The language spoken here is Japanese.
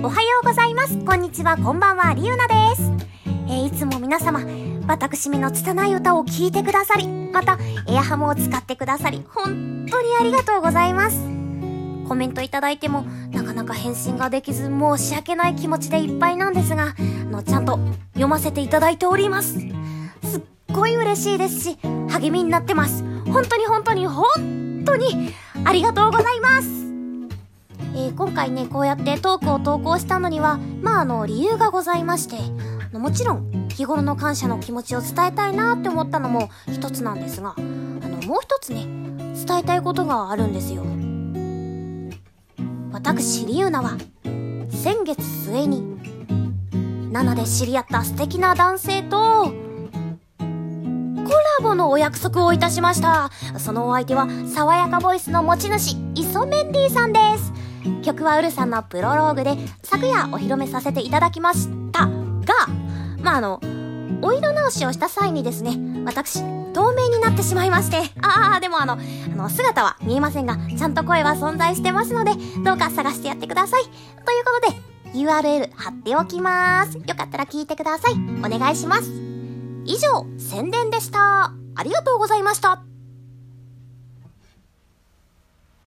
おはようございます。こんにちは、こんばんは、りゆなです。いつも皆様、私めの拙い歌を聴いてくださり、また、エアハムを使ってくださり、本当にありがとうございます。コメントいただいても、なかなか返信ができず、申し訳ない気持ちでいっぱいなんですが、ちゃんと読ませていただいております。すっごい嬉しいですし、励みになってます。本当にありがとうございます。今回ね、こうやってトークを投稿したのには、理由がございまして、もちろん、日頃の感謝の気持ちを伝えたいなって思ったのも一つなんですが、もう一つね、伝えたいことがあるんですよ。私、りゆなは、先月末に、7で知り合った素敵な男性と、コラボのお約束をいたしました。そのお相手は、爽やかボイスの持ち主、イソメンディーさんです。曲はウルさんのプロローグで、昨夜お披露目させていただきましたが、お色直しをした際にですね、私、透明になってしまいまして、でも姿は見えませんが、ちゃんと声は存在してますので、どうか探してやってください。ということで、URL 貼っておきます。よかったら聞いてください。お願いします。以上、宣伝でした。ありがとうございました。